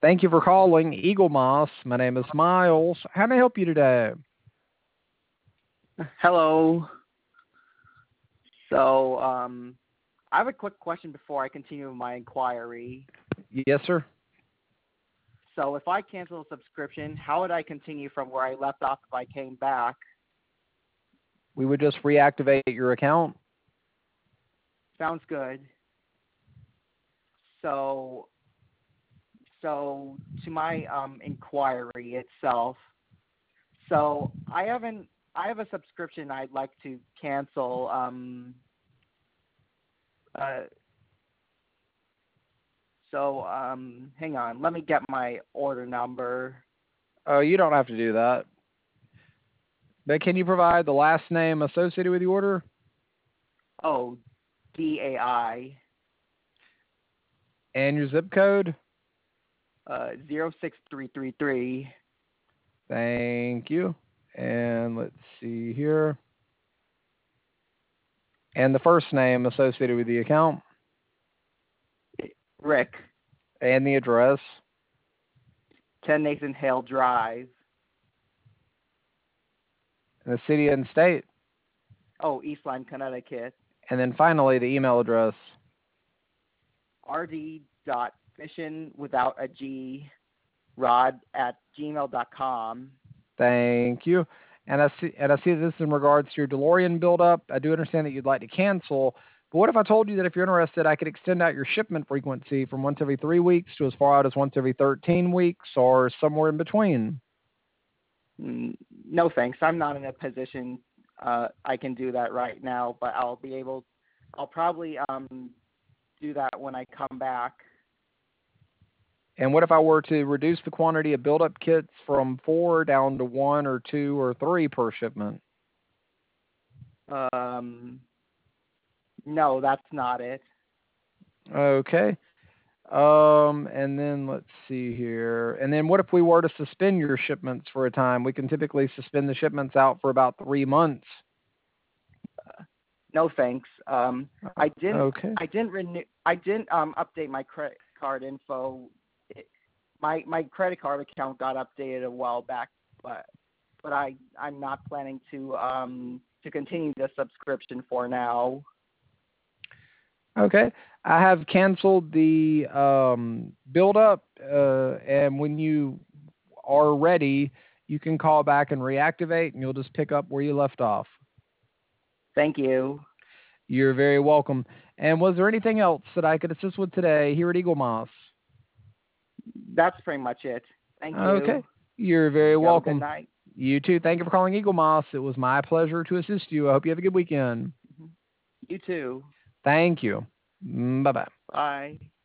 Thank you for calling Eagle Moss. My name is Miles. How may I help you today? Hello. So, I have a quick question before I continue with my inquiry. Yes, sir. So, if I cancel a subscription, how would I continue from where I left off if I came back? We would just reactivate your account. Sounds good. So, to my inquiry itself. So, I have a subscription I'd like to cancel. Hang on. Let me get my order number. Oh, you don't have to do that. But can you provide the last name associated with the order? Oh, DAI. And your zip code? 06333. Thank you. And let's see here. And the first name associated with the account? Rick. And the address? 10 Nathan Hale Drive. And the city and state? Oh, Eastline, Connecticut. And then finally, the email address? rd.fishin without a G, rod@gmail.com. Thank you. And I see this in regards to your DeLorean buildup. I do understand that you'd like to cancel, but what if I told you that if you're interested, I could extend out your shipment frequency from once every 3 weeks to as far out as once every 13 weeks or somewhere in between? No thanks. I'm not in a position I can do that right now, but I'll probably do that when I come back. And what if I were to reduce the quantity of build-up kits from 4 down to 1 or 2 or 3 per shipment? No, that's not it. Okay. And then let's see here. And then what if we were to suspend your shipments for a time? We can typically suspend the shipments out for about 3 months. No thanks. I didn't. Okay. I didn't renew. I didn't update my credit card info. My credit card account got updated a while back, but I'm not planning to continue the subscription for now. Okay. I have canceled the build-up, and when you are ready, you can call back and reactivate, and you'll just pick up where you left off. Thank you. You're very welcome. And was there anything else that I could assist with today here at Eagle Moss? That's pretty much it. Thank you. Okay. You're very welcome. Have a good night. You too. Thank you for calling Eagle Moss. It was my pleasure to assist you. I hope you have a good weekend. You too. Thank you. Bye-bye. Bye.